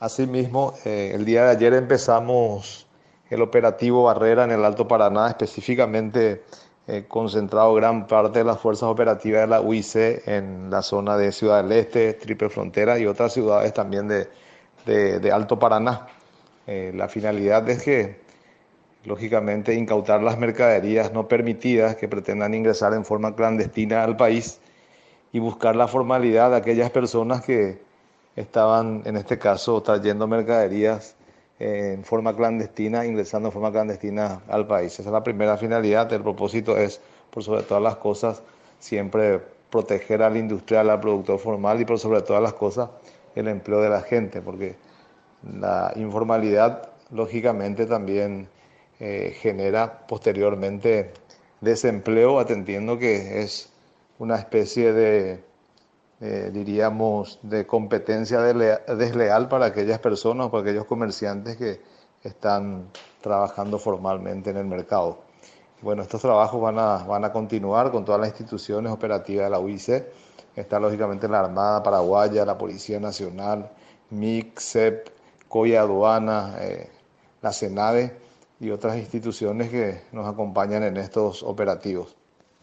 Asimismo, el día de ayer empezamos el operativo Barrera en el Alto Paraná, específicamente concentrado gran parte de las fuerzas operativas de la UIC en la zona de Ciudad del Este, Triple Frontera y otras ciudades también de Alto Paraná. La finalidad es que, lógicamente, incautar las mercaderías no permitidas que pretendan ingresar en forma clandestina al país y buscar la formalidad de aquellas personas que estaban, en este caso, trayendo mercaderías en forma clandestina, ingresando en forma clandestina al país. Esa es la primera finalidad. El propósito es, por sobre todas las cosas, siempre proteger al industrial, al productor formal y por sobre todas las cosas el empleo de la gente, porque la informalidad, lógicamente, también genera posteriormente desempleo, atendiendo que es una especie de, diríamos, de competencia desleal para aquellas personas, para aquellos comerciantes que están trabajando formalmente en el mercado. Bueno, estos trabajos van a continuar con todas las instituciones operativas de la UIC. Está lógicamente la Armada Paraguaya, la Policía Nacional, MIC, CEP, COI Aduana, la CENAVE y otras instituciones que nos acompañan en estos operativos.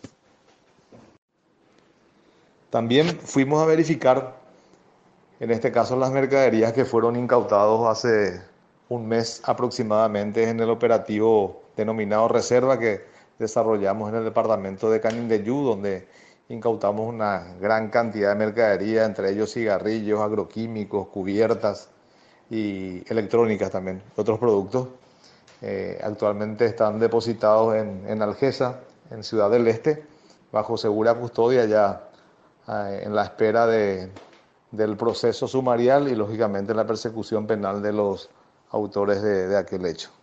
También fuimos a verificar, en este caso, las mercaderías que fueron incautados hace un mes aproximadamente en el operativo denominado Reserva que desarrollamos en el departamento de Canindeyú, donde incautamos una gran cantidad de mercadería, entre ellos cigarrillos, agroquímicos, cubiertas y electrónicas también, otros productos. Actualmente están depositados en Algesa, en Ciudad del Este, bajo segura custodia ya en la espera del proceso sumarial y lógicamente la persecución penal de los autores de aquel hecho.